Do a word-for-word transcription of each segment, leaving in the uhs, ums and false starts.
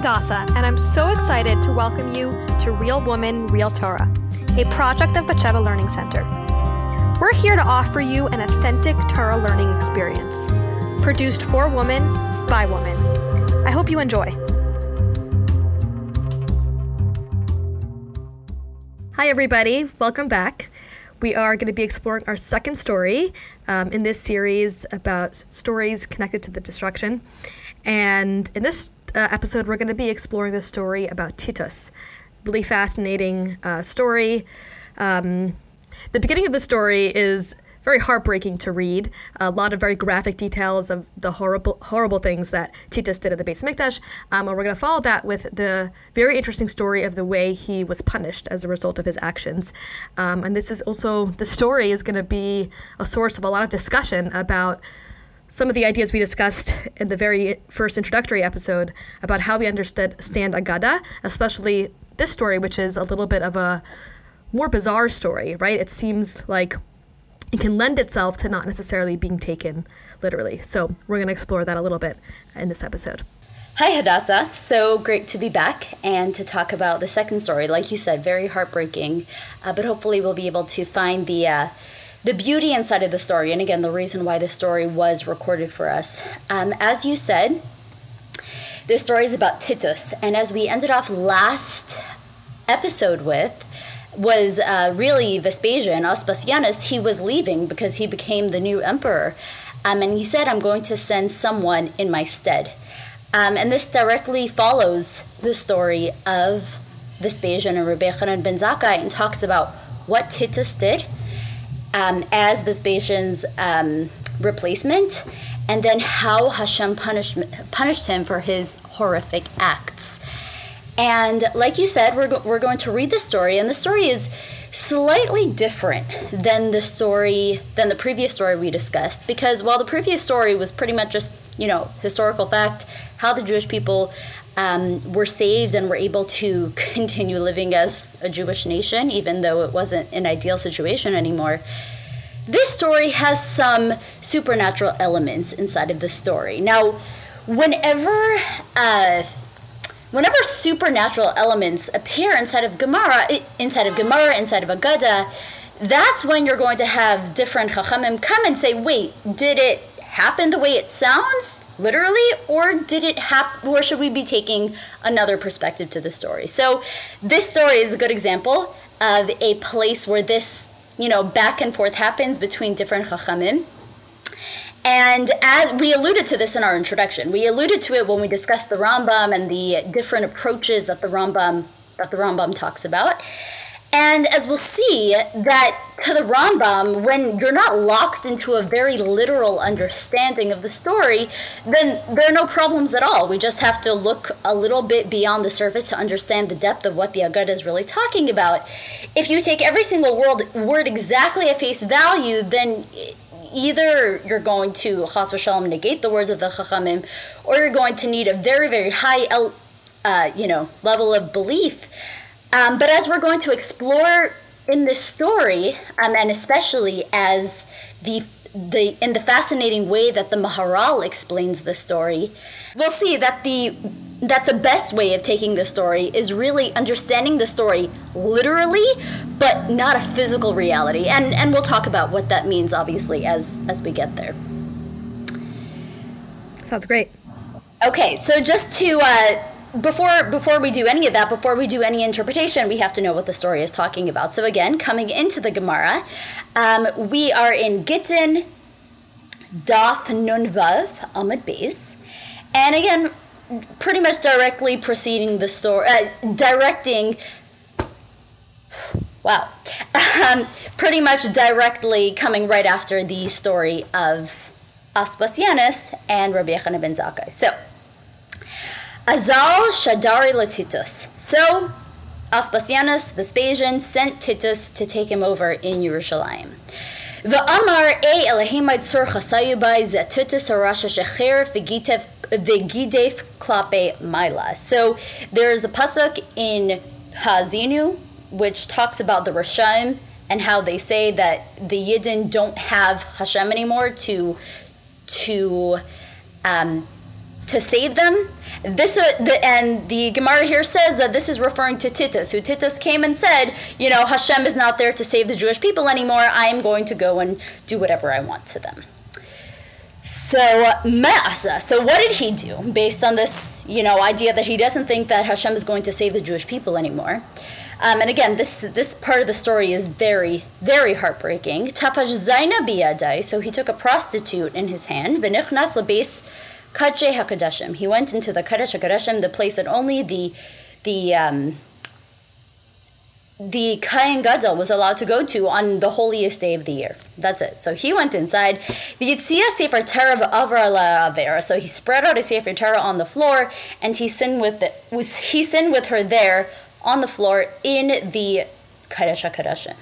Hadassah, and I'm so excited to welcome you to Real Woman, Real Torah, a project of Batsheva Learning Center. We're here to offer you an authentic Torah learning experience, produced for women, by women. I hope you enjoy. Hi, everybody. Welcome back. We are going to be exploring our second story um, in this series about stories connected to the destruction. And in this uh, episode, we're going to be exploring the story about Titus. Really fascinating uh, story. Um, the beginning of the story is very heartbreaking to read. A lot of very graphic details of the horrible horrible things that Titus did at the Beis Mikdash. Um, and we're going to follow that with the very interesting story of the way he was punished as a result of his actions. Um, and this is also, the story is going to be a source of a lot of discussion about some of the ideas we discussed in the very first introductory episode about how we understood stand Agada, especially this story, which is a little bit of a more bizarre story, right? It seems like it can lend itself to not necessarily being taken literally. So we're going to explore that a little bit in this episode. Hi, Hadassah. So great to be back and to talk about the second story. Like you said, very heartbreaking, uh, but hopefully we'll be able to find the uh, the beauty inside of the story. And again, the reason why the story was recorded for us. Um, as you said, this story is about Titus. And as we ended off last episode with, was uh, really Vespasian, Aspasianus. He was leaving because he became the new emperor. Um, and he said, I'm going to send someone in my stead. Um, and this directly follows the story of Vespasian and Rabbi Yochanan ben Zakkai and talks about what Titus did um, as Vespasian's um, replacement, and then how Hashem punished, punished him for his horrific acts. And like you said, we're go- we're going to read the story, and the story is slightly different than the story, than the previous story we discussed, because while the previous story was pretty much just, you know, historical fact, how the Jewish people um, were saved and were able to continue living as a Jewish nation, even though it wasn't an ideal situation anymore. This story has some supernatural elements inside of the story. Now, whenever... Uh, Whenever supernatural elements appear inside of Gemara, inside of Gemara, inside of Agada, that's when you're going to have different Chachamim come and say, wait, did it happen the way it sounds, literally, or did it happen, or should we be taking another perspective to the story? So this story is a good example of a place where this, you know, back and forth happens between different Chachamim. And as we alluded to this in our introduction, we alluded to it when we discussed the Rambam and the different approaches that the Rambam that the Rambam talks about. And as we'll see, that to the Rambam, when you're not locked into a very literal understanding of the story, then there are no problems at all. We just have to look a little bit beyond the surface to understand the depth of what the Agada is really talking about. If you take every single word, word exactly at face value, then either you're going to chas v'shalom negate the words of the Chachamim, or you're going to need a very, very high, uh, you know, level of belief. Um, but as we're going to explore in this story, um, and especially as the the in the fascinating way that the Maharal explains the story, we'll see that the that the best way of taking the story is really understanding the story literally, but not a physical reality. And and we'll talk about what that means, obviously, as as we get there. Sounds great. Okay, so just to, uh, before before we do any of that, before we do any interpretation, we have to know what the story is talking about. So again, coming into the Gemara, um, we are in Gittin, Daf Nun Vav, Amud Beis. And again, pretty much directly preceding the story, uh, directing, wow, um, pretty much directly coming right after the story of Aspasianus and Rabbi Yochanan ben Zakkai. So, Azal Shadari Latitus. So, Aspasianus, Vespasian, sent Titus to take him over in Yerushalayim. The Amar E Elahimad Sur Chasayubai Zatutus Arasha Shecher Vigitev Vigidef Klape Maila. So there's a pasuk in Hazinu which talks about the Rashaim and how they say that the Yidden don't have Hashem anymore to to um, to save them, this uh, the, and the Gemara here says that this is referring to Titus, who Titus came and said, you know, Hashem is not there to save the Jewish people anymore. I am going to go and do whatever I want to them. So, Ma'asa, so what did he do based on this, you know, idea that he doesn't think that Hashem is going to save the Jewish people anymore? Um, and again, this this part of the story is very, very heartbreaking. Tapash Zaina biyadai, so he took a prostitute in his hand. V'nichnas lebeis Kadshei HaKadashim. He went into the Kadesh HaKadashim, the place that only the the um, the Kayan Gadol was allowed to go to on the holiest day of the year. That's it. So he went inside. The Yitzia Sefer Torah v'Avra la'Avera. So he spread out a Sefer Torah on the floor, and he sinned with the, was he sinned with her there on the floor in the Kadesh HaKadashim.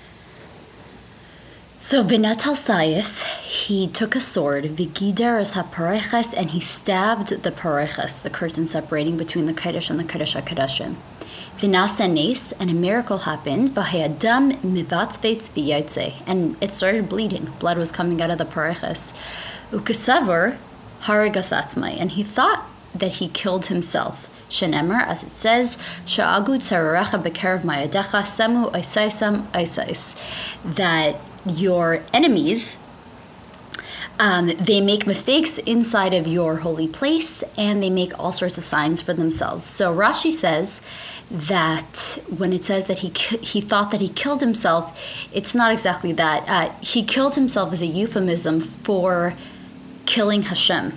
So Vinatal Saif, he took a sword, Vigider as HaPareches, and he stabbed the Pareches, the curtain separating between the Kadesh and the Kadesh HaKadashim. Vinasa Nes, and a miracle happened, V'hayadam mivatzveitz v'yaytze, and it started bleeding. Blood was coming out of the Pareches. Ukesavor harigasatzmai, and he thought that he killed himself. Shenemer, as it says, Sha'agu tzararecha b'kerev mayadecha semu isaisam isais, that your enemies, um, they make mistakes inside of your holy place, and they make all sorts of signs for themselves. So Rashi says that when it says that he he thought that he killed himself, it's not exactly that. Uh, he killed himself as a euphemism for killing Hashem.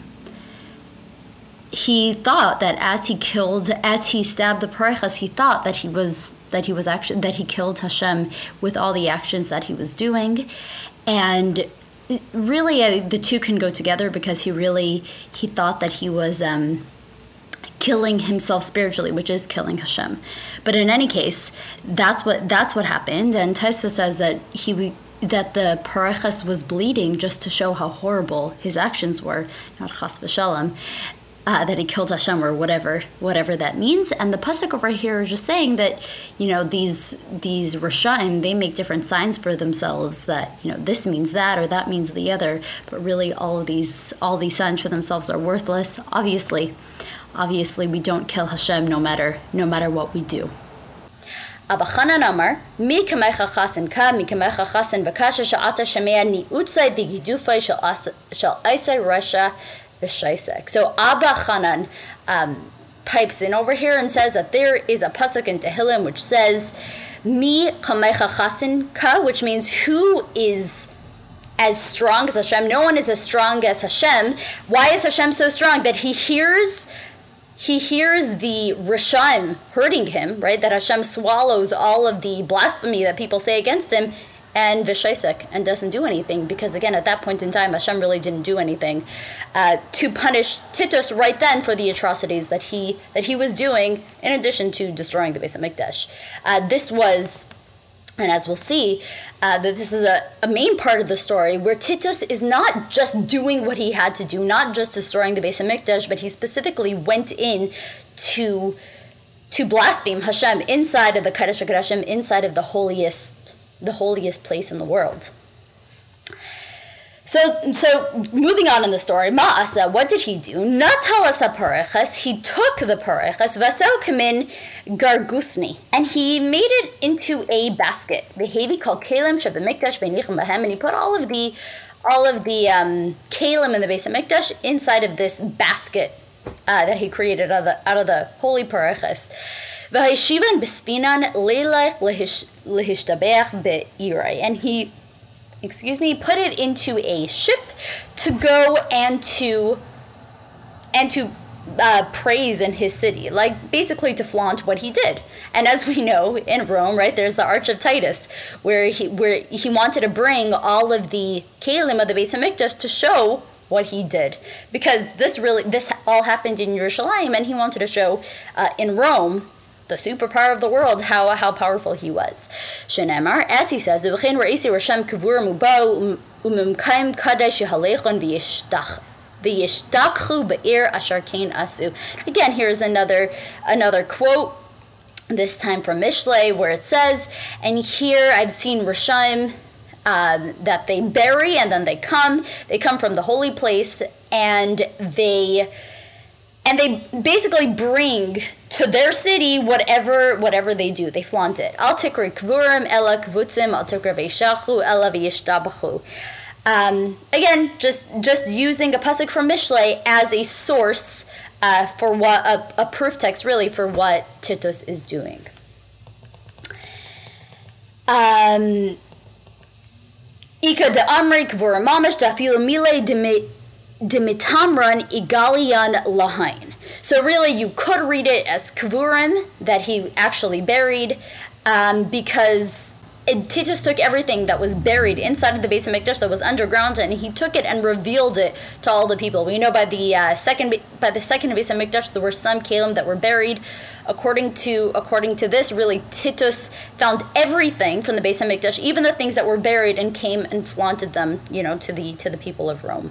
He thought that as he killed, as he stabbed the Parechas, he thought that he was that he was actually that he killed Hashem with all the actions that he was doing, and really uh, the two can go together, because he really he thought that he was um, killing himself spiritually, which is killing Hashem. But in any case, that's what that's what happened, and Taisva says that he. that the Parechas was bleeding just to show how horrible his actions were, not chas v'shalom. Uh, that he killed Hashem, or whatever, whatever that means. And the pasuk over here is just saying that, you know, these these Rashaim, they make different signs for themselves that, you know, this means that or that means the other. But really, all of these all these signs for themselves are worthless. Obviously, obviously, we don't kill Hashem no matter no matter what we do. Abba Chanan Amar, Mi kamecha chasen ka, mi kamecha chasen v'kasha sha'ata shemea ni'utzai v'gidufai shal aisai rasha. So Abba Chanan um, pipes in over here and says that there is a pasuk in Tehillim which says, Mi kamecha chasin ka, which means who is as strong as Hashem? No one is as strong as Hashem. Why is Hashem so strong? That he hears he hears the Rishaim hurting him, right? That Hashem swallows all of the blasphemy that people say against him, and Vishaisek, and doesn't do anything, because again, at that point in time, Hashem really didn't do anything uh, to punish Titus right then for the atrocities that he that he was doing, in addition to destroying the Beis HaMikdash. Uh, this was, and as we'll see, uh, that this is a, a main part of the story where Titus is not just doing what he had to do, not just destroying the Beis HaMikdash, but he specifically went in to to blaspheme Hashem inside of the Kadesh HaKadashim, inside of the holiest the holiest place in the world. So, so moving on in the story, Ma'asa, what did he do? Natalas HaPareches, he took the Pareches, Vasau Kamin Gargusni, and he made it into a basket. Vehevi called Kalim Shabamikdash Veinichem Bahem, and he put all of the all of the um, Kalim in the Beis HaMikdash inside of this basket uh, that he created out of the, out of the holy Pareches. V'haishivan b'spinan leilach lehishtabeach be'irai, and he, excuse me, put it into a ship to go and to and to uh, praise in his city, like basically to flaunt what he did. And as we know, in Rome, right, there's the Arch of Titus, where he where he wanted to bring all of the Kalim of the Beis HaMikdash to show what he did, because this really this all happened in Yerushalayim, and he wanted to show uh, in Rome, the superpower of the world, how how powerful he was. Shenemar, as he says, again, here's another another quote, this time from Mishlei, where it says, and here I've seen Rishaim um, that they bury and then they come, they come from the holy place, and they and they basically bring to their city whatever whatever they do. They flaunt it. Al tikri kvurim ela kvutzim al tikri veishachu ela v'yishtabachu. Um, again, just just using a pasuk from Mishlei as a source uh, for what a, a proof text really for what Titus is doing. Um, Ika de Amri kvurim mamash dafilu mile dimitamran igalian lahain. So really, you could read it as kvurim, that he actually buried, um, because it, Titus took everything that was buried inside of the Beis HaMikdash that was underground, and he took it and revealed it to all the people. We know by the uh, second by the second Beis HaMikdash there were some Kalim that were buried. According to according to this, really Titus found everything from the Beis HaMikdash, even the things that were buried, and came and flaunted them, you know, to the to the people of Rome.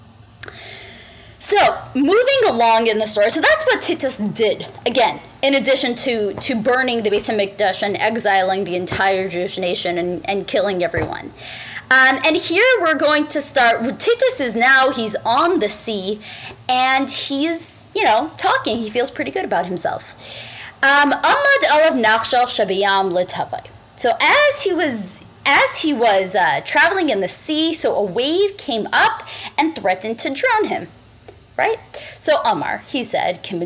So, moving along in the story, so that's what Titus did, again, in addition to, to burning the Beis HaMikdash and exiling the entire Jewish nation and, and killing everyone. Um, and here we're going to start, Titus is now, he's on the sea, and he's, you know, talking, he feels pretty good about himself. Um, Amad alav nachshal shabiyam letavai. So as he was... As he was uh, traveling in the sea, so a wave came up and threatened to drown him. Right? So Amar, he said, so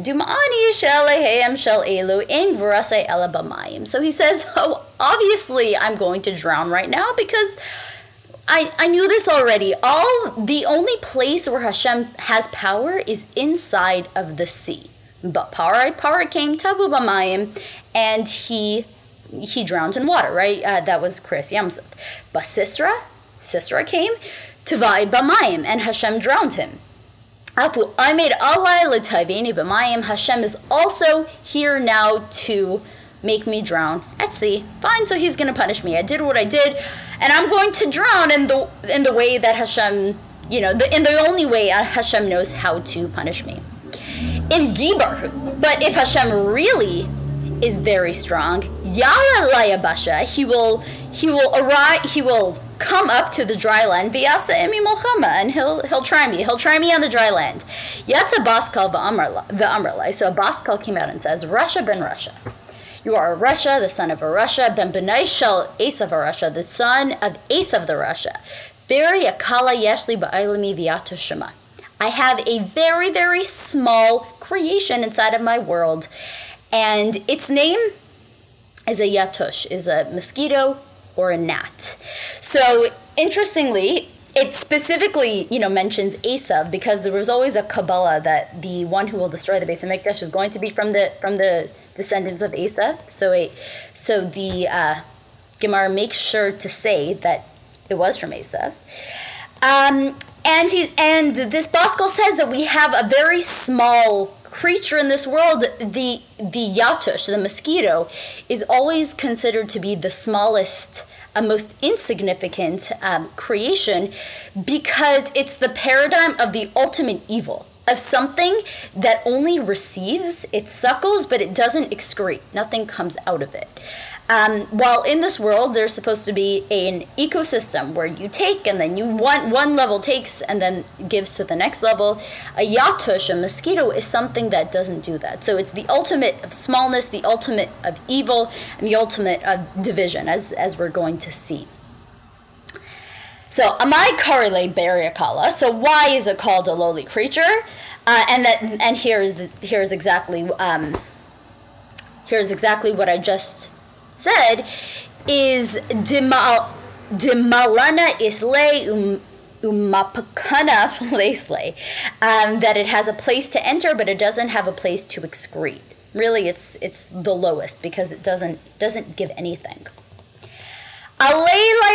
he says, oh, obviously I'm going to drown right now because I, I knew this already. All the only place where Hashem has power is inside of the sea. But power, power came, tavu b'mayim, and he he drowned in water, right? Uh, that was Chris Yamsuf. But Sisra, Sisra came, tavai b'mayim, and Hashem drowned him. I made alai l'tayveni b'mayim. Hashem is also here now to make me drown at sea. Fine, so he's going to punish me. I did what I did, and I'm going to drown in the in the way that Hashem, you know, the, in the only way Hashem knows how to punish me. In Gibar, but if Hashem really is very strong, Yara layabasha, he will he will arrive, he will come up to the dry land, v'yasa emi molchama, and he'll he'll try me. He'll try me on the dry land. Yes, a baskal v'amrlai. So a baskal came out and says, Rasha ben Rasha, you are a Rasha, the son of a Rasha, ben benai shel Esav a Rasha, the son of Esav the Rasha. Very akala yeshli ba'ilami v'yatu shema. I have a very, very small creation inside of my world, and its name is a yatush, is a mosquito or a gnat. So interestingly, it specifically, you know, mentions Esav because there was always a Kabbalah that the one who will destroy the Beis HaMikdash is going to be from the from the descendants of Esav. So it, so the uh, Gemara makes sure to say that it was from Esav. Um, and he and this Baskal says that we have a very small creature in this world. The the yatush, the mosquito, is always considered to be the smallest, uh, most insignificant um, creation because it's the paradigm of the ultimate evil, of something that only receives, it suckles, but it doesn't excrete. Nothing comes out of it. Um, while in this world, there's supposed to be an ecosystem where you take and then you one, one level takes and then gives to the next level. A yatush, a mosquito, is something that doesn't do that. So it's the ultimate of smallness, the ultimate of evil, and the ultimate of division, as, as we're going to see. So, amai karile beriakala. So why is it called a lowly creature? Uh, and that, and here's here's exactly um, here's exactly what I just said, is dimal dimalana isle um, umapakana lesle, um, that it has a place to enter, but it doesn't have a place to excrete. Really, it's it's the lowest because it doesn't doesn't give anything. Go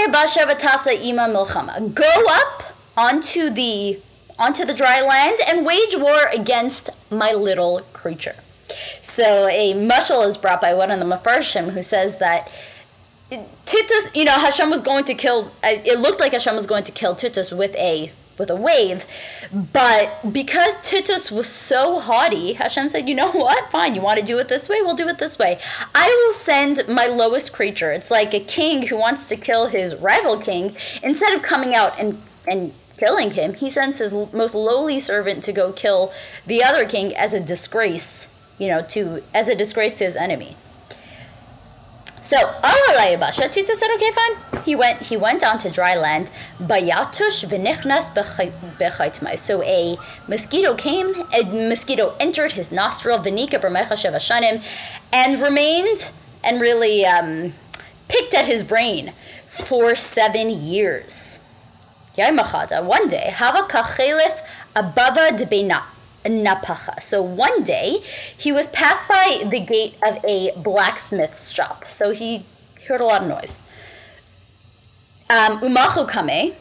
up onto the onto the dry land and wage war against my little creature. So a mashal is brought by one of the Mefarshim who says that Titus, you know, Hashem was going to kill, it looked like Hashem was going to kill Titus with a with a wave, but because Titus was so haughty, Hashem said, you know what, fine, you want to do it this way, we'll do it this way. I will send my lowest creature. It's like a king who wants to kill his rival king. Instead of coming out and, and killing him, he sends his most lowly servant to go kill the other king as a disgrace, you know, to as a disgrace to his enemy. So, Tito said, okay, fine. He went He went on to dry land. Bayatush v'nichnas b'chaytmai. So a mosquito came, a mosquito entered his nostril, v'nika b'mecha shevashanim, and remained and really um, picked at his brain for seven years. One day, Hava kachelif abava debena napacha. So one day, he was passed by the gate of a blacksmith's shop. So he heard a lot of noise. Um, Umachu kame,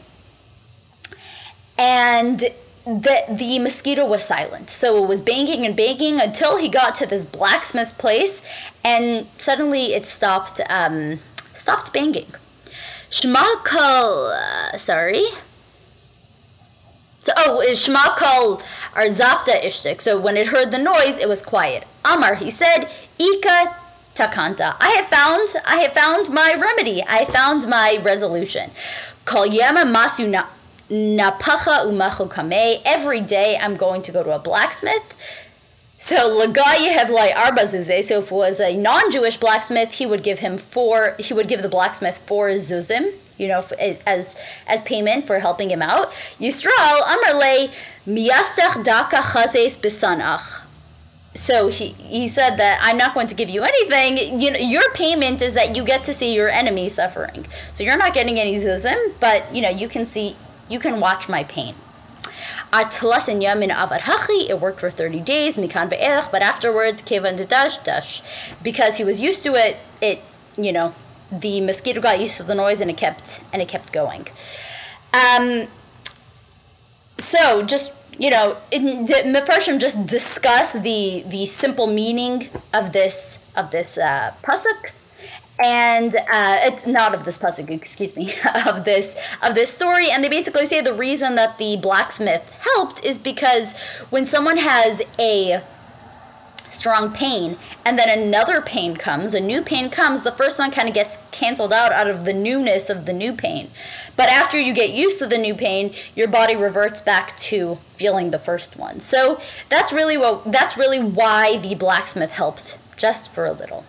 and the the mosquito was silent. So it was banging and banging until he got to this blacksmith's place, and suddenly it stopped um, stopped banging. Shema kol, uh, sorry. So, oh, Shema kol arzafta ishtik. So when it heard the noise, it was quiet. Amar, he said, Ika takanta. I have found, I have found my remedy. I found my resolution. Kol yama masu na napacha umachu kameh. Every day I'm going to go to a blacksmith. So Lagaya Hevlai Arba Zuzeh. So if it was a non-Jewish blacksmith, he would give him four. He would give the blacksmith four zuzim, you know, as as payment for helping him out. Yisrael Amarle Miastach Daka Chazes Bisanach. So he he said that I'm not going to give you anything. You know, your payment is that you get to see your enemy suffering. So you're not getting any zuzim, but you know you can see you can watch my pain. It worked for thirty days, but afterwards, because he was used to it, it, you know, the mosquito got used to the noise and it kept and it kept going. Um, so just, you know, it, the Mefarshim just discuss the the simple meaning of this of this uh, pasuk. And uh, it's not of this pasuk, excuse me, of this of this story. And they basically say the reason that the blacksmith helped is because when someone has a strong pain and then another pain comes, a new pain comes, the first one kind of gets canceled out out of the newness of the new pain. But after you get used to the new pain, your body reverts back to feeling the first one. So that's really what that's really why the blacksmith helped, just for a little.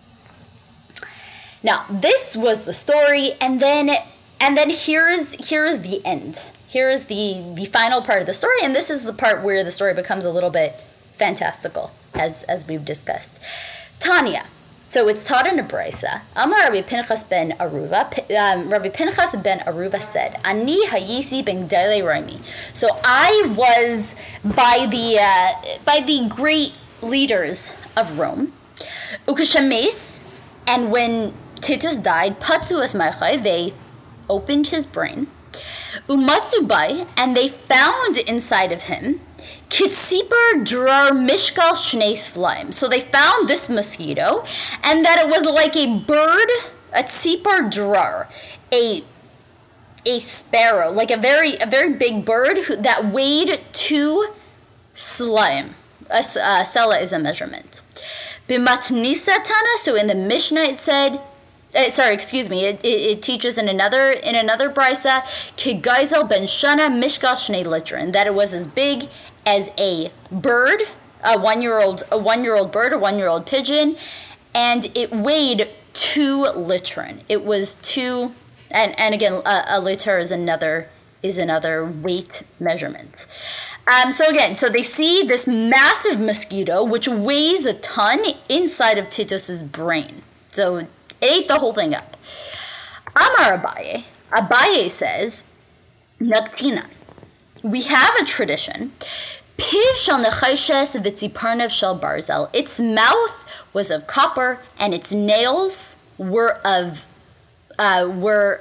Now, this was the story, and then and then here's here's the end. Here's the, the final part of the story, and this is the part where the story becomes a little bit fantastical, as as we've discussed. Tanya. So it's taught in a brisa. Amar Rabbi Pinchas ben Aruba. Um, Rabbi Pinchas ben Aruba said, "Ani hayisi ben Gdolei Romi." So I was by the uh, by the great leaders of Rome. Ukashames, and when Titus died, Patsu Esmaichai, they opened his brain. Umatsubai, and they found inside of him Kitsipar Drar Mishkal Shnei Slime. So they found this mosquito, and that it was like a bird, a Tzipar Drar, a a sparrow, like a very a very big bird who, that weighed two slime. A uh, sela is a measurement. Bimatnisa Tana, so in the Mishnah it said, Uh, sorry, excuse me. It, it, it teaches in another in another brisa, Kigaisel ben Shana Mishkal Shnei Litrin, that it was as big as a bird, a one year old a one year old bird, a one year old pigeon, and it weighed two litrin. It was two, and and again, a, a liter is another is another weight measurement. Um, so again, so they see this massive mosquito which weighs a ton inside of Titus's brain. So ate the whole thing up. Amar Abaye, Abaye says, Naktinan, we have a tradition. Piv shel nechayshes v'tziparnev shel barzel. Its mouth was of copper, and its nails were of uh, were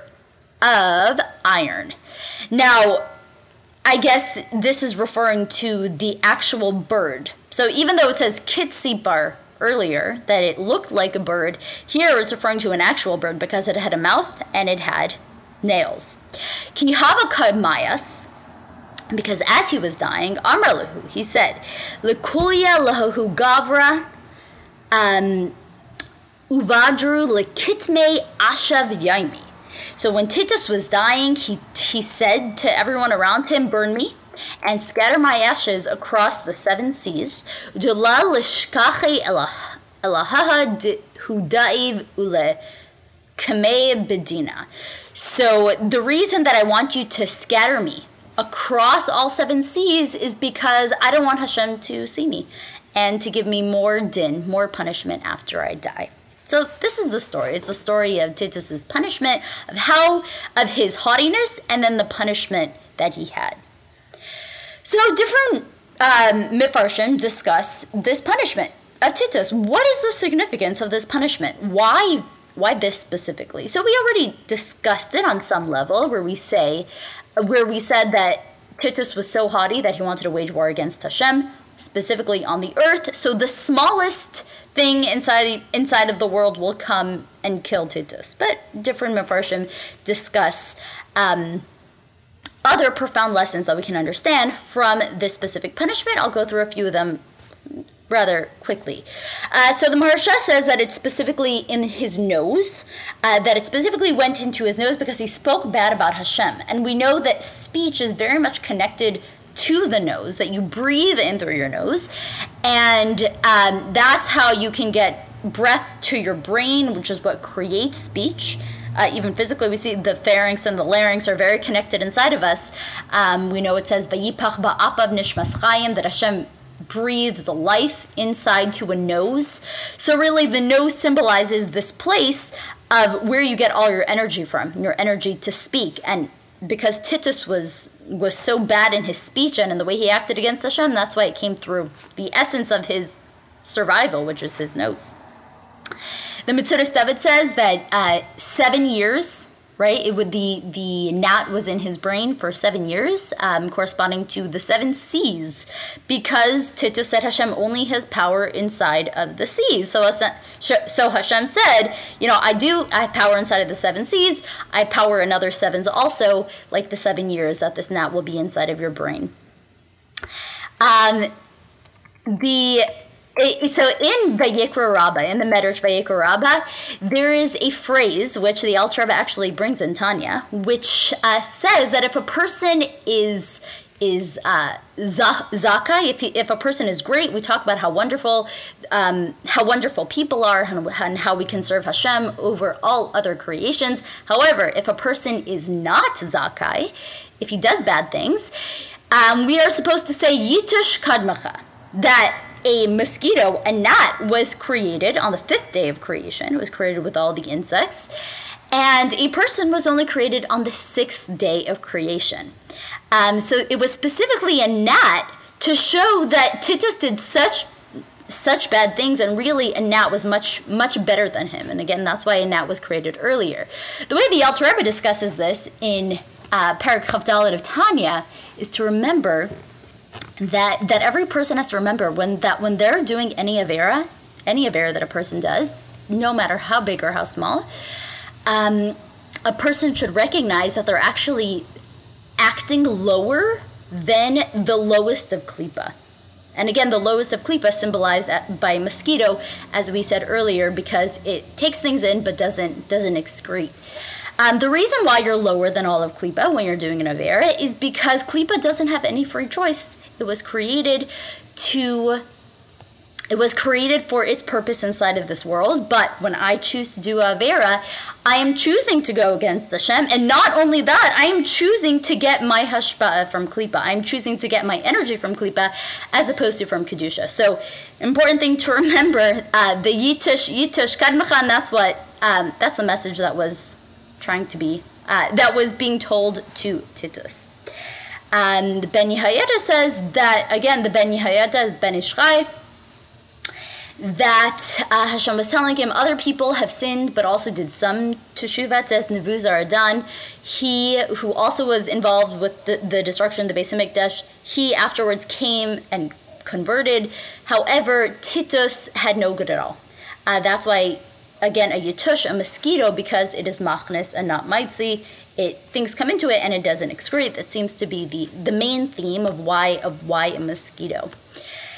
of iron. Now, I guess this is referring to the actual bird. So even though it says kitzipar earlier, that it looked like a bird, here it's referring to an actual bird because it had a mouth and it had nails. Ki hava mayas, because as he was dying, Amar lahu, he said, Lekulia lahahu gavra um, uvadru lekitme ashav yaimi. So when Titus was dying, he, he said to everyone around him, burn me and scatter my ashes across the seven seas. So the reason that I want you to scatter me across all seven seas is because I don't want Hashem to see me and to give me more din, more punishment after I die. So this is the story. It's the story of Titus's punishment, of how, of his haughtiness, and then the punishment that he had. So different um, Mefarshim discuss this punishment of Titus. What is the significance of this punishment? Why, why this specifically? So we already discussed it on some level, where we say, where we said that Titus was so haughty that he wanted to wage war against Hashem, specifically on the earth. So the smallest thing inside inside of the world will come and kill Titus. But different Mefarshim discuss um, other profound lessons that we can understand from this specific punishment. I'll go through a few of them rather quickly. Uh, so the Maharsha says that it's specifically in his nose, uh, that it specifically went into his nose because he spoke bad about Hashem. And we know that speech is very much connected to the nose, that you breathe in through your nose. And um, that's how you can get breath to your brain, which is what creates speech. Uh, even physically, we see the pharynx and the larynx are very connected inside of us. Um, we know it says, Vayipach ba'apav nishmas chayim, that Hashem breathes life inside to a nose. So really, the nose symbolizes this place of where you get all your energy from, your energy to speak. And because Titus was was so bad in his speech and in the way he acted against Hashem, that's why it came through the essence of his survival, which is his nose. The Metzudas David says that uh, seven years, right? It would the the gnat was in his brain for seven years, um, corresponding to the seven seas, because Titus said Hashem only has power inside of the seas. So so Hashem said, you know, I do I have power inside of the seven seas. I power another sevens also, like the seven years that this gnat will be inside of your brain. Um, the So in Vayikra Rabbah, in the Medrash Vayikra Rabbah, there is a phrase which the Alter Rebbe actually brings in Tanya, which uh, says that if a person is is uh, zaka, if he, if a person is great, we talk about how wonderful um, how wonderful people are and, and how we can serve Hashem over all other creations. However, if a person is not zakai, if he does bad things, um, we are supposed to say Yitush Kadmacha, that a mosquito, a gnat, was created on the fifth day of creation. It was created with all the insects. And a person was only created on the sixth day of creation. Um, so it was specifically a gnat to show that Titus did such such bad things, and really a gnat was much, much better than him. And again, that's why a gnat was created earlier. The way the Alter Rebbe discusses this in uh, Parak Chav Dalet of Tanya is to remember that that every person has to remember when that when they're doing any avera, any avera that a person does, no matter how big or how small, um, a person should recognize that they're actually acting lower than the lowest of klipa. And again, the lowest of klipa symbolized by mosquito, as we said earlier, because it takes things in but doesn't doesn't excrete. Um, the reason why you're lower than all of klipa when you're doing an avera is because klipa doesn't have any free choice. It was created to, it was created for its purpose inside of this world. But when I choose to do avera, I am choosing to go against Hashem. And not only that, I am choosing to get my hashpa'ah from klipa. I'm choosing to get my energy from klipa as opposed to from kedusha. So, important thing to remember, uh, the yitush, yitush kadmachan, that's what, um, that's the message that was trying to be, uh, that was being told to Titus. And the Ben Yehoyada says that, again, the Ben Yehoyada, Ben Ishchai, that uh, Hashem was telling him other people have sinned, but also did some teshuvah, says Nebuzaradan. He, who also was involved with the, the destruction of the Beis HaMikdash, he afterwards came and converted. However, Titus had no good at all. Uh, that's why, again, a yitush, a mosquito, because it is machnes and not maitzi, it things come into it and it doesn't excrete. That seems to be the, the main theme of why of why a mosquito.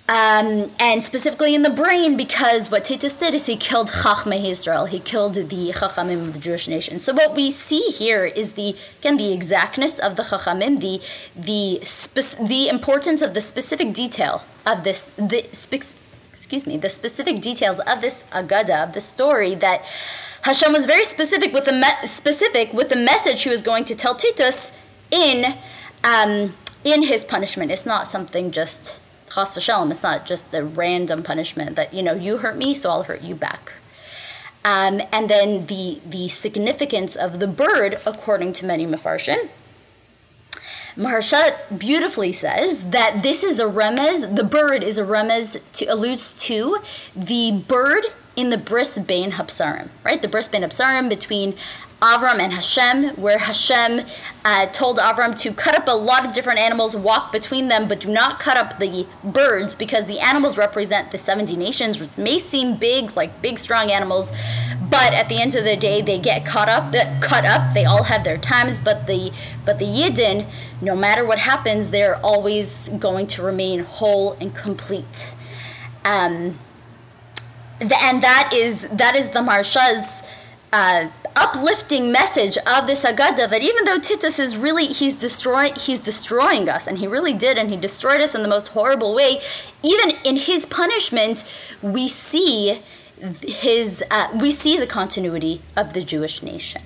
Um, and specifically in the brain, because what Titus did is he killed Chachmei Israel. He killed the Chachamim of the Jewish nation. So what we see here is the again the exactness of the Chachamim, the the spe- the importance of the specific detail of this the spe- excuse me the specific details of this Agada, of the story, that Hashem was very specific with the me- specific with the message he was going to tell Titus in um, in his punishment. It's not something just Chas v'shalom. It's not just a random punishment that, you know, you hurt me, so I'll hurt you back. Um, and then the the significance of the bird, according to many Mefarshim, Maharsha beautifully says that this is a remez, the bird is a remez, to, alludes to the bird in the Bris Bein Hapsarim, right? The Bris Bein Hapsarim between Avram and Hashem, where Hashem uh, told Avram to cut up a lot of different animals, walk between them, but do not cut up the birds, because the animals represent the seventy nations, which may seem big, like big, strong animals, but at the end of the day, they get caught up, cut up. They all have their times, but the but the Yidden, no matter what happens, they're always going to remain whole and complete. Um, and that is that is the Maharsha's uh, uplifting message of this Agada, that even though Titus is really, he's destroying, he's destroying us, and he really did, and he destroyed us in the most horrible way, even in his punishment, we see his, uh, we see the continuity of the Jewish nation.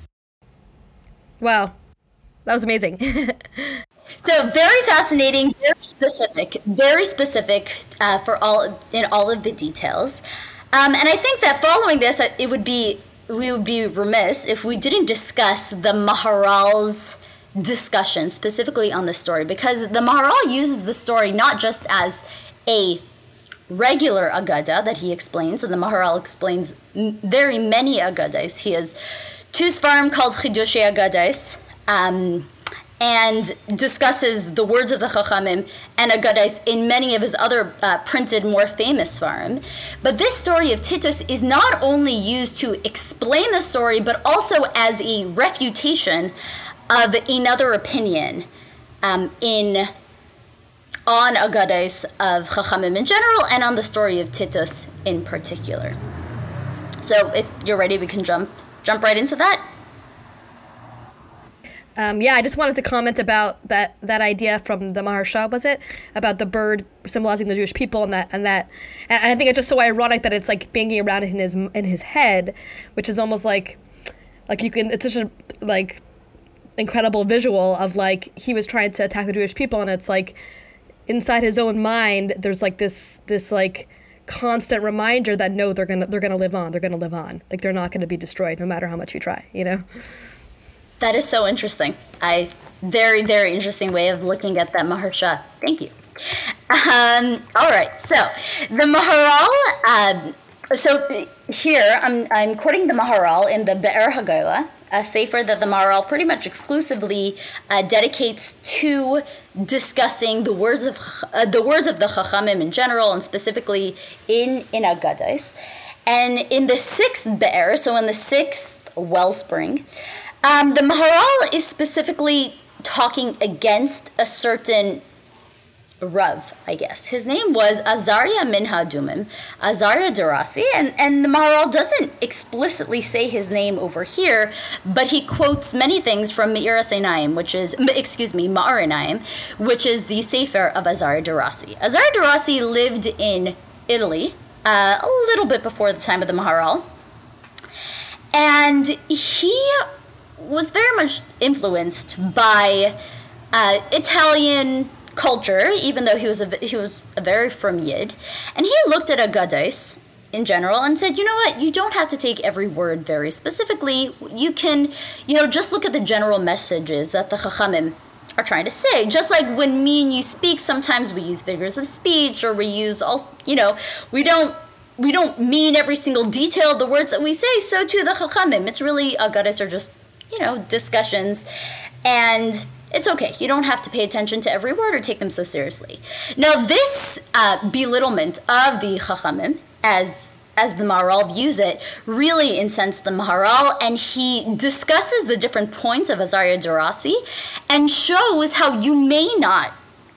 Wow. That was amazing. So very fascinating, very specific, very specific uh, for all, in all of the details. Um, and I think that following this, it would be, we would be remiss if we didn't discuss the Maharal's discussion specifically on this story, because the Maharal uses the story not just as a regular Agada that he explains, and the Maharal explains very many Agadas. He has two Sfarim called Chidushei Agadais, um, and discusses the words of the Chachamim and Agadais in many of his other uh, printed, more famous Sfarim. But this story of Titus is not only used to explain the story, but also as a refutation of another opinion um, in on Agadais of Chachamim in general, and on the story of Titus in particular. So if you're ready, we can jump jump right into that. Um, yeah, I just wanted to comment about that that idea from the Maharsha, was it? About the bird symbolizing the Jewish people, and that and that, and I think it's just so ironic that it's like banging around in his in his head, which is almost like, like you can. It's such a like incredible visual of like he was trying to attack the Jewish people, and it's like inside his own mind, there's like this this like constant reminder that no, they're gonna they're gonna live on, they're gonna live on, like they're not gonna be destroyed no matter how much you try, you know. That is so interesting. I very, very interesting way of looking at that Maharsha. Thank you. Um, all right. So the Maharal. Uh, so here I'm I'm quoting the Maharal in the Be'er Hagala, a sefer that the Maharal pretty much exclusively uh, dedicates to discussing the words of uh, the words of the Chachamim in general, and specifically in in Agadais. And in the sixth Be'er, so in the sixth wellspring, Um, the Maharal is specifically talking against a certain Rav, I guess. His name was Azariah min Hadumim, Azariah Darasi, and, and the Maharal doesn't explicitly say his name over here, but he quotes many things from Me'iras Einayim, which is, excuse me, Ma'ar Einayim, which is the sefer of Azariah Darasi. Azariah Darasi lived in Italy uh, a little bit before the time of the Maharal, and he was very much influenced by uh, Italian culture, even though he was a he was a very from Yid, and he looked at Agadais in general and said, you know what, you don't have to take every word very specifically. You can, you know, just look at the general messages that the Chachamim are trying to say. Just like when me and you speak, sometimes we use figures of speech, or we use all, you know, we don't. We don't mean every single detail of the words that we say. So too the Chachamim. It's really, Agadais are just, you know, discussions, and it's okay. You don't have to pay attention to every word or take them so seriously. Now, this uh, belittlement of the Chachamim, as as the Maharal views it, really incensed the Maharal, and he discusses the different points of Azariah Darasi and shows how you may not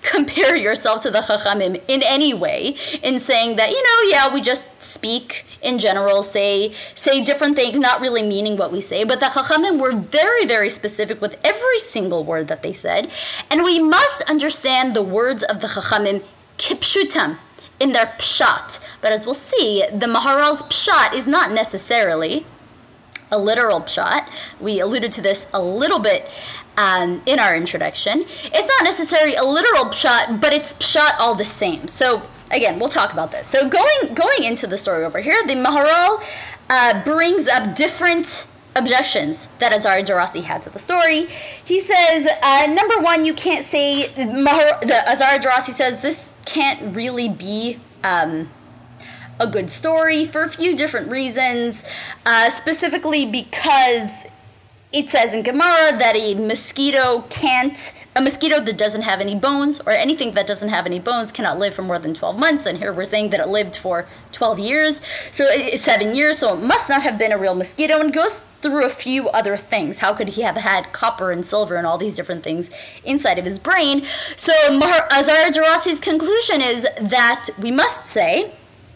compare yourself to the Chachamim in any way in saying that, you know, yeah, we just speak in general, say say different things, not really meaning what we say. But the Chachamim were very, very specific with every single word that they said. And we must understand the words of the Chachamim kipshutam, in their pshat. But as we'll see, the Maharal's pshat is not necessarily a literal pshat. We alluded to this a little bit um, in our introduction. It's not necessarily a literal pshat, but it's pshat all the same. So again, we'll talk about this. So going going into the story over here, the Maharal uh, brings up different objections that Azari Darasi had to the story. He says, uh, number one, you can't say, Mahar- the Azari Darasi says this can't really be um, a good story for a few different reasons, uh, specifically because it says in Gemara that a mosquito can't, a mosquito that doesn't have any bones, or anything that doesn't have any bones, cannot live for more than twelve months. And here we're saying that it lived for twelve years, so it's seven years, so it must not have been a real mosquito, and goes through a few other things. How could he have had copper and silver and all these different things inside of his brain? So Azari Darasi's conclusion is that we must say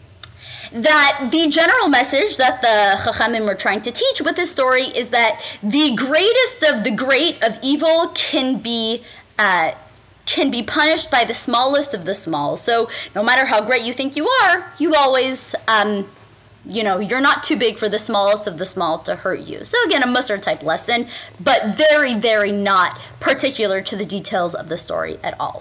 that the general message that the Chachamim were trying to teach with this story is that the greatest of the great of evil can be uh, can be punished by the smallest of the small. So no matter how great you think you are, you always, um, you know, you're not too big for the smallest of the small to hurt you. So again, a Musar type lesson, but very, very not particular to the details of the story at all.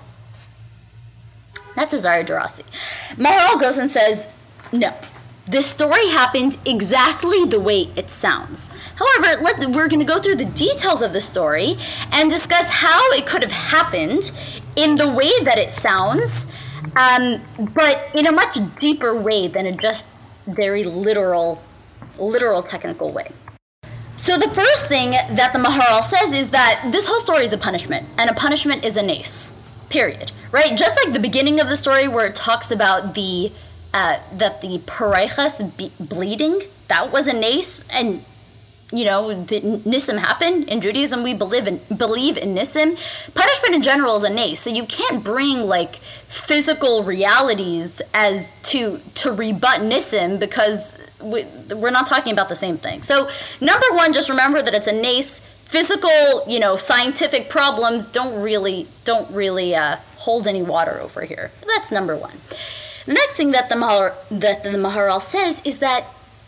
That's Azari Darasi. Maharal goes and says, no, this story happened exactly the way it sounds. However, let, we're going to go through the details of the story and discuss how it could have happened in the way that it sounds, um, but in a much deeper way than a just very literal, literal technical way. So the first thing that the Maharal says is that this whole story is a punishment, and a punishment is a nace, period, right? Just like the beginning of the story where it talks about the Uh, that the paraichas be- bleeding, that was a nace, and you know, the nisim happened. In Judaism, we believe in believe in nisim. Punishment in general is a nace, so you can't bring like physical realities as to to rebut nisim, because we, we're not talking about the same thing. So number one, just remember that it's a nace. Physical, you know, scientific problems don't really don't really uh, hold any water over here. That's number one. The next thing that the Mahar, that the Maharal says is that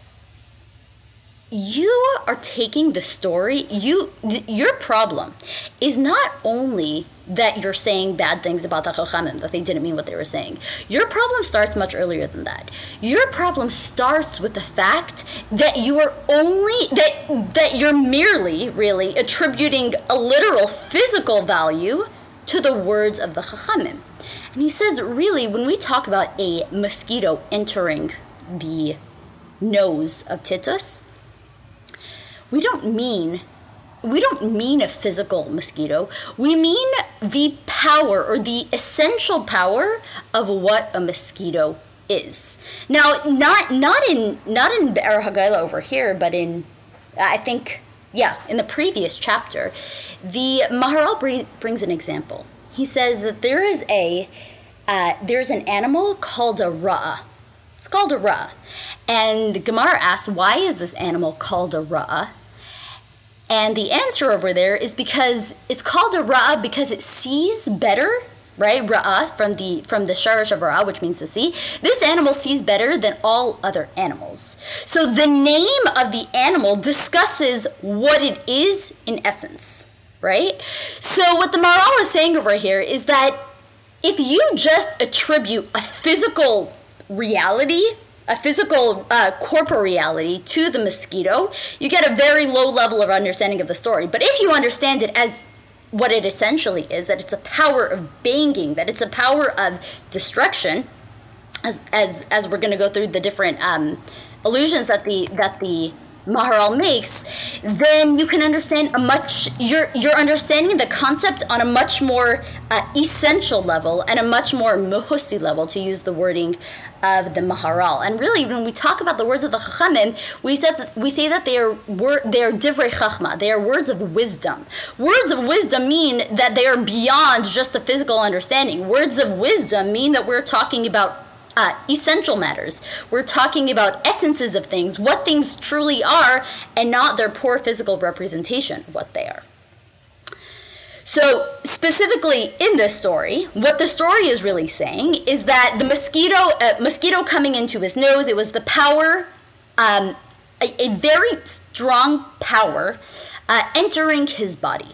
you are taking the story, you th- your problem is not only that you're saying bad things about the Chachamim, that they didn't mean what they were saying. Your problem starts much earlier than that. Your problem starts with the fact that you are only, that, that you're merely, really, attributing a literal physical value to the words of the Chachamim. And he says, really, when we talk about a mosquito entering the nose of Titus, we don't mean we don't mean a physical mosquito. We mean the power, or the essential power of what a mosquito is. Now, not not in not in Be'er Haggalah over here, but in I think yeah, in the previous chapter, the Maharal brings an example. He says that there is a uh, there's an animal called a ra'ah. It's called a ra'ah. And Gemara asks, why is this animal called a ra'ah? And the answer over there is because it's called a ra'ah because it sees better, right? Ra'ah, from the from the sharash of ra'ah, which means to see. This animal sees better than all other animals. So the name of the animal discusses what it is in essence. Right? So what the Maharal is saying over here is that if you just attribute a physical reality, a physical uh, corporal reality to the mosquito, you get a very low level of understanding of the story. But if you understand it as what it essentially is, that it's a power of banging, that it's a power of destruction, as as, as we're going to go through the different um, allusions that the that the Maharal makes, then you can understand a much, you're, you're understanding the concept on a much more uh, essential level and a much more muhusi level, to use the wording of the Maharal. And really, when we talk about the words of the Chachamim, we said that, we say that they are wor- they are divrei chachma, they are words of wisdom. Words of wisdom mean that they are beyond just a physical understanding. Words of wisdom mean that we're talking about Uh, essential matters. We're talking about essences of things, what things truly are, and not their poor physical representation of what they are. So specifically in this story, what the story is really saying is that the mosquito, uh, mosquito coming into his nose, it was the power, um, a, a very strong power uh, entering his body.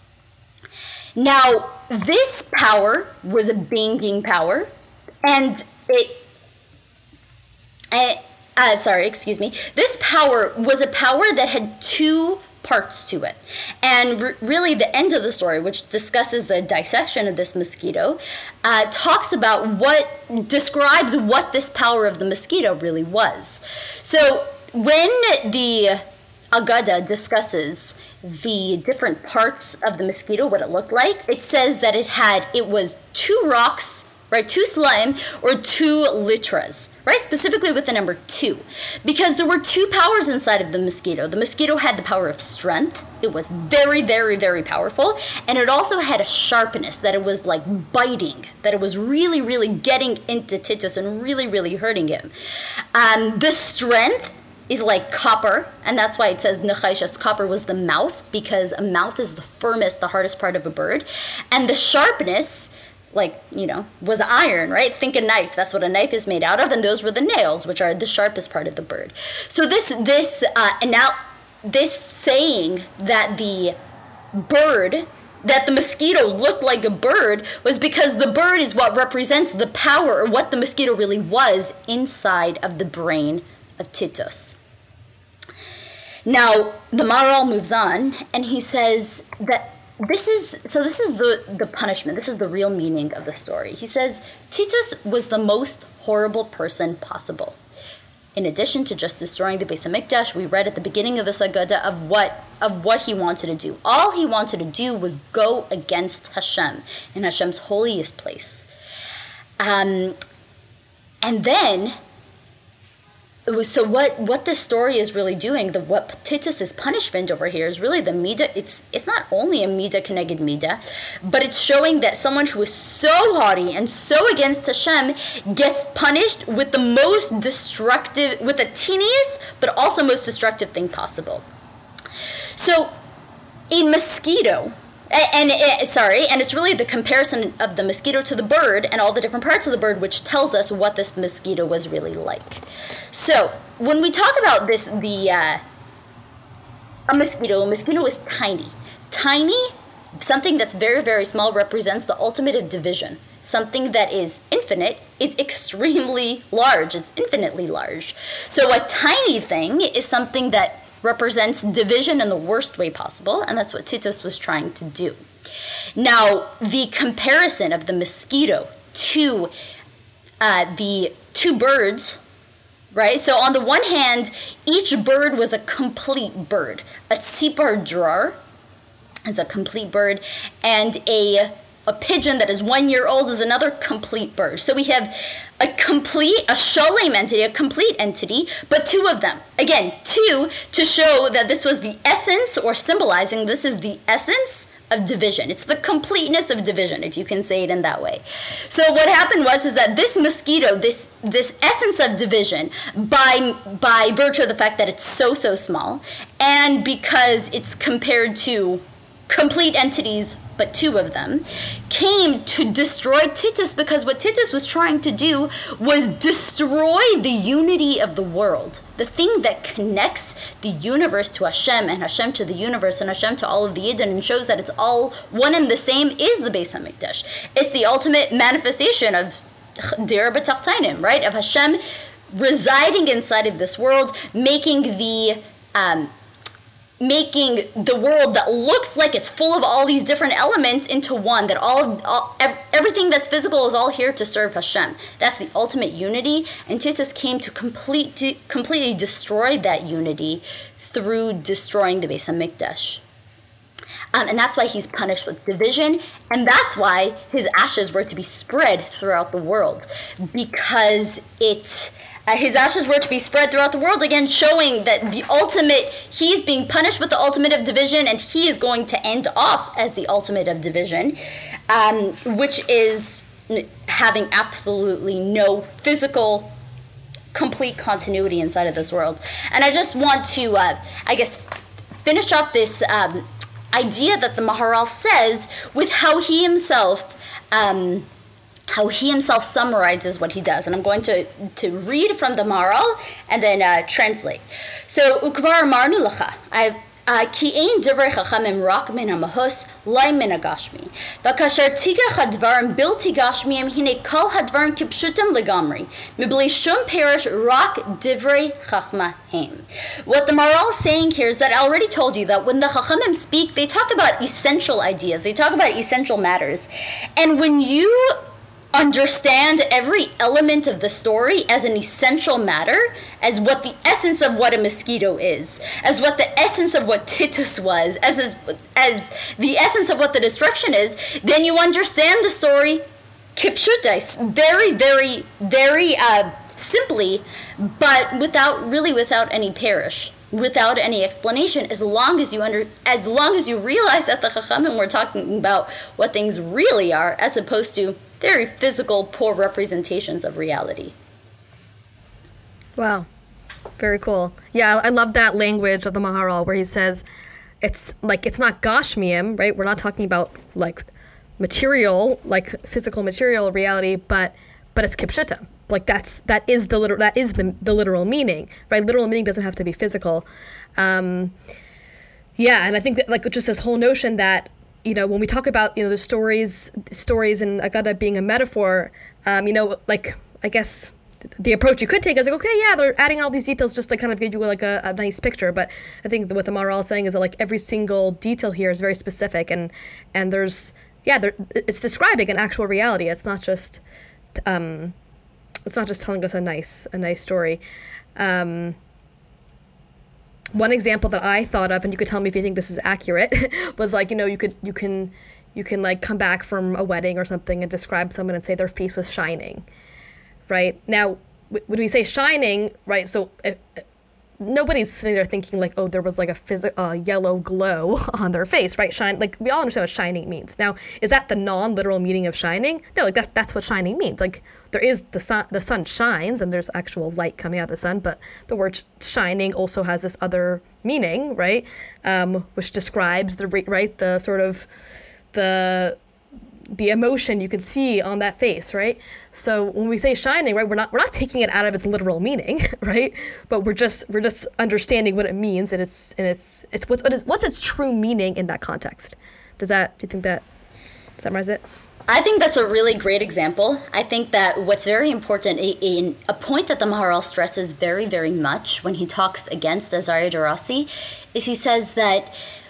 Now, this power was a banking power, and it, uh, uh, sorry, excuse me. This power was a power that had two parts to it. And r- really the end of the story, which discusses the dissection of this mosquito, uh, talks about what, describes what this power of the mosquito really was. So when the Agada discusses the different parts of the mosquito, what it looked like, it says that it had, it was two rocks, right, two slime, or two litras, right, specifically with the number two, because there were two powers inside of the mosquito. The mosquito had the power of strength. It was very, very, very powerful, and it also had a sharpness, that it was like biting, that it was really, really getting into Titus and really, really hurting him. Um, the strength is like copper, and that's why it says Nechashas, copper was the mouth, because a mouth is the firmest, the hardest part of a bird, and the sharpness, like, you know, was iron, right? Think a knife. That's what a knife is made out of, and those were the nails, which are the sharpest part of the bird. So this, this, uh, and now, this saying that the bird, that the mosquito looked like a bird, was because the bird is what represents the power, or what the mosquito really was inside of the brain of Titus. Now, the Maharal moves on, and he says that This is, so this is the, the punishment, this is the real meaning of the story. He says, Titus was the most horrible person possible. In addition to just destroying the Beis HaMikdash, we read at the beginning of this Agada of what, of what he wanted to do. All he wanted to do was go against Hashem, in Hashem's holiest place. Um, and then, It was, so what, what this story is really doing, the what Titus's punishment over here is really the midah. It's it's not only a midah keneged midah, but it's showing that someone who is so haughty and so against Hashem gets punished with the most destructive, with the teeniest, but also most destructive thing possible. So, a mosquito, and, and it, sorry, and it's really the comparison of the mosquito to the bird and all the different parts of the bird, which tells us what this mosquito was really like. So, when we talk about this, the, uh, a mosquito, a mosquito is tiny. Tiny, something that's very, very small, represents the ultimate of division. Something that is infinite is extremely large. It's infinitely large. So a tiny thing is something that represents division in the worst way possible, and that's what Titus was trying to do. Now, the comparison of the mosquito to uh, the two birds, right? So on the one hand, each bird was a complete bird. A tzipar drar is a complete bird, and a a pigeon that is one year old is another complete bird. So we have a complete, a shalem entity, a complete entity, but two of them. Again, two, to show that this was the essence, or symbolizing this is the essence of division. It's the completeness of division, if you can say it in that way. So what happened was is that this mosquito, this this essence of division, by by virtue of the fact that it's so, so small, and because it's compared to complete entities, but two of them, came to destroy Titus, because what Titus was trying to do was destroy the unity of the world. The thing that connects the universe to Hashem, and Hashem to the universe, and Hashem to all of the Yidden, and shows that it's all one and the same, is the Beis HaMikdash. It's the ultimate manifestation of Dir B'Tachtainim, right? Of Hashem residing inside of this world, making the... Um, making the world that looks like it's full of all these different elements into one, that all, all ev- everything that's physical is all here to serve Hashem. That's the ultimate unity, and Titus came to complete to completely destroy that unity through destroying the Beis HaMikdash. Um, and that's why he's punished with division, and that's why his ashes were to be spread throughout the world, because it, uh, his ashes were to be spread throughout the world, again showing that the ultimate, he's being punished with the ultimate of division, and he is going to end off as the ultimate of division, um, which is having absolutely no physical complete continuity inside of this world. And I just want to, uh, I guess, finish off this um, idea that the Maharal says with how he himself um, how he himself summarizes what he does. And I'm going to, to read from the Maharal and then uh, translate. So, Ukvar amarnu lecha, I כי אין דברי חכמים רק מן המהוס, לא מן הגשמי. וכאשר תיגח הדברים בלתי גשמיים, הנה כל הדברים כפשוטם לגמרי, מבלי שום פירוש, רק דברי חכמה הם. What the Maharal is saying here is that I already told you that when the Chachamim speak, they talk about essential ideas, they talk about essential matters. And when you understand every element of the story as an essential matter, as what the essence of what a mosquito is, as what the essence of what Titus was, as, as, as the essence of what the destruction is, then you understand the story kipshutais, very, very, very uh, simply, but without, really without any parish, without any explanation, as long as you under, as long as you realize that the Chachamim were talking about what things really are, as opposed to very physical, poor representations of reality. Wow. Very cool. Yeah, I love that language of the Maharal where he says it's like, it's not Gashmiim, right? We're not talking about like material, like physical material reality, but but it's Kipshuta. Like that's, that is the literal, that is the, the literal meaning, right? Literal meaning doesn't have to be physical. Um, yeah, and I think that like just this whole notion that, you know, when we talk about, you know, the stories, stories in Agada being a metaphor, um, you know, like, I guess the approach you could take is like, okay, yeah, they're adding all these details just to kind of give you like a, a nice picture. But I think what the Maharal is saying is that like every single detail here is very specific, and and there's, yeah, there, it's describing an actual reality. It's not just, um, it's not just telling us a nice, a nice story. Um, One example that I thought of, and you could tell me if you think this is accurate, was like, you know, you could, you can, you can like come back from a wedding or something and describe someone and say their face was shining, right? Now, when we say shining, right, so uh, nobody's sitting there thinking like, oh, there was like a phys- uh, yellow glow on their face, right? Shine, like we all understand what shining means. Now, is that the non-literal meaning of shining? No, like that, that's what shining means. Like there is the sun, the sun shines and there's actual light coming out of the sun, but the word shining also has this other meaning, right? Um, which describes the, right, the sort of the, the emotion you can see on that face, right? So when we say shining, right, we're not we're not taking it out of its literal meaning, right? But we're just we're just understanding what it means, and it's and it's it's what's what's its true meaning in that context. Does that do you think that summarize it? I think that's a really great example. I think that what's very important in a point that the Maharal stresses very, very much when he talks against Azariah Darasi is he says that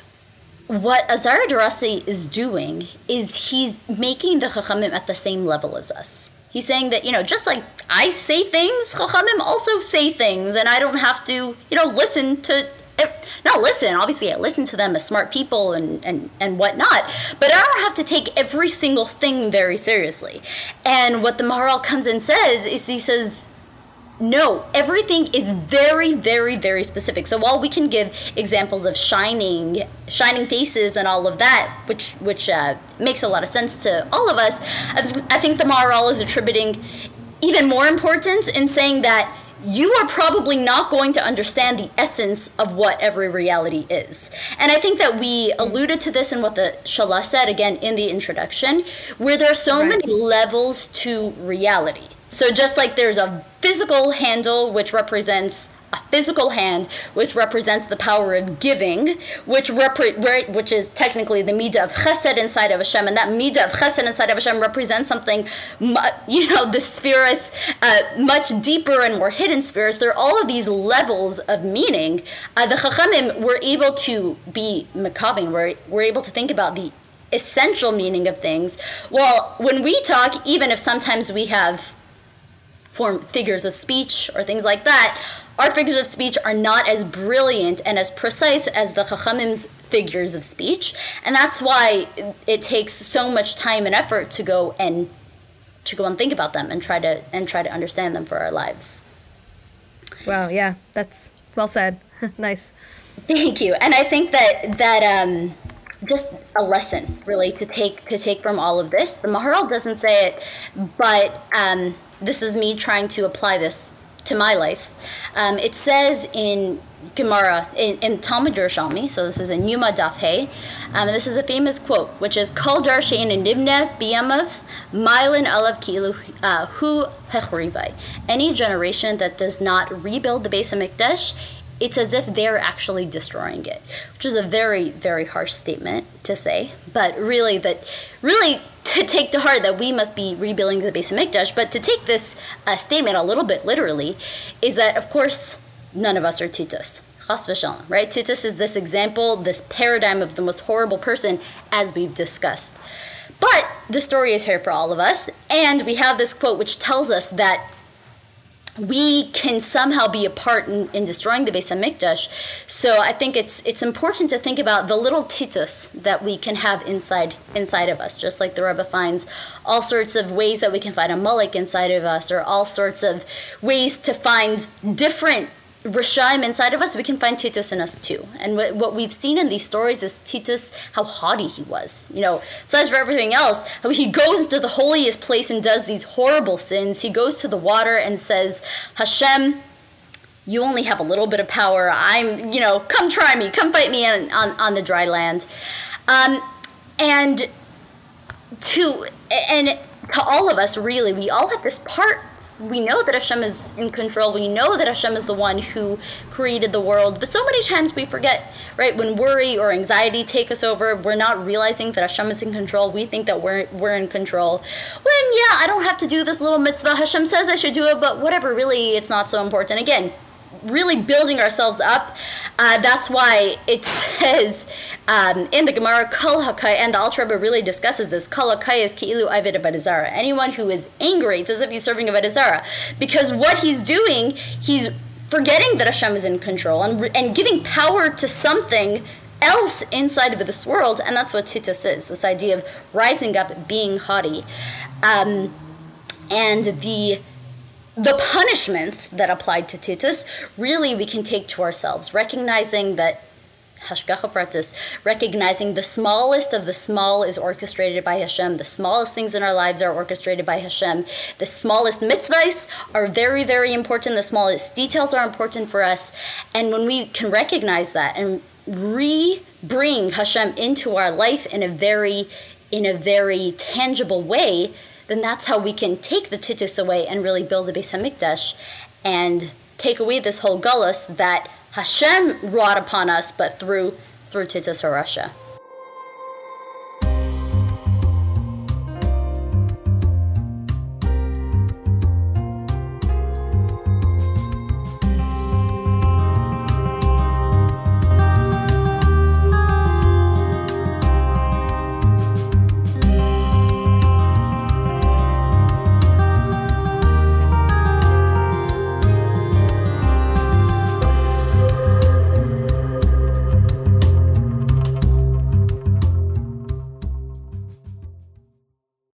what Azariah Darasi is doing is he's making the Chachamim at the same level as us. He's saying that, you know, just like I say things, Chachamim also say things, and I don't have to, you know, listen to, not listen, obviously I listen to them as smart people and, and, and whatnot, but I don't have to take every single thing very seriously. And what the Maharal comes and says is he says, no, everything is very, very, very specific. So while we can give examples of shining, shining faces and all of that, which which uh, makes a lot of sense to all of us, I, th- I think the Maharal is attributing even more importance in saying that you are probably not going to understand the essence of what every reality is. And I think that we alluded to this in what the Shalah said, again, in the introduction, where there are so right. many levels to reality. So just like there's a physical handle, which represents a physical hand, which represents the power of giving, which repre- which is technically the midah of chesed inside of Hashem, and that midah of chesed inside of Hashem represents something, you know, the spheres, uh, much deeper and more hidden spheres. There are all of these levels of meaning. Uh, the Chachamim were able to be makavim, were, were able to think about the essential meaning of things. Well, when we talk, even if sometimes we have form figures of speech or things like that, our figures of speech are not as brilliant and as precise as the Chachamim's figures of speech, and that's why it takes so much time and effort to go and to go and think about them and try to and try to understand them for our lives. Wow, yeah, that's well said. Nice. Thank you. And I think that that um, just a lesson really to take to take from all of this. The Maharal doesn't say it, but um, this is me trying to apply this to my life. Um, it says in Gemara, in, in Talmud Yerushalmi, so this is in Yuma Daf Hey, um, and this is a famous quote, which is, Kol dar she'ein nibneh biyamav, ma'ilin alav ki'ilu uh, hu hechrivai. Any generation that does not rebuild the Beis HaMikdash, it's as if they're actually destroying it, which is a very, very harsh statement to say, but really that, really to take to heart that we must be rebuilding the Beis HaMikdash. But to take this uh, statement a little bit literally is that, of course, none of us are Titus. Chas v'shalom, right? Titus is this example, this paradigm of the most horrible person, as we've discussed. But the story is here for all of us, and we have this quote which tells us that we can somehow be a part in, in destroying the Beis HaMikdash. So I think it's it's important to think about the little Titus that we can have inside inside of us, just like the Rebbe finds all sorts of ways that we can find a Malek inside of us, or all sorts of ways to find different Rishaim inside of us. We can find Titus in us too. And what, what we've seen in these stories is Titus, how haughty he was. You know, besides for everything else, how he goes into the holiest place and does these horrible sins. He goes to the water and says, Hashem, you only have a little bit of power. I'm, you know, come try me, come fight me on, on, on the dry land. Um, and to, and to all of us, really, we all have this part. We know that Hashem is in control. We know that Hashem is the one who created the world. But so many times we forget, right? When worry or anxiety take us over, we're not realizing that Hashem is in control. We think that we're we're in control. When, yeah, I don't have to do this little mitzvah. Hashem says I should do it, but whatever, really, it's not so important. Again, really building ourselves up. Uh, that's why it says um, in the Gemara, Kol Hakai, and the Alter Rebbe really discusses this, Kol Hakai is Ki'ilu Aved Avodah Zarah. Anyone who is angry, it's as if he's serving Avodah Zarah. Because what he's doing, he's forgetting that Hashem is in control and, and giving power to something else inside of this world, and that's what Titus is, this idea of rising up, being haughty. Um, and the The punishments that applied to Titus, really we can take to ourselves, recognizing that Hashgacha Pratis, recognizing the smallest of the small is orchestrated by Hashem. The smallest things in our lives are orchestrated by Hashem. The smallest mitzvahs are very, very important. The smallest details are important for us. And when we can recognize that and re-bring Hashem into our life in a very, in a very tangible way, then that's how we can take the Titus away and really build the Beis HaMikdash and take away this whole gullus that Hashem wrought upon us, but through through Titus HaRasha.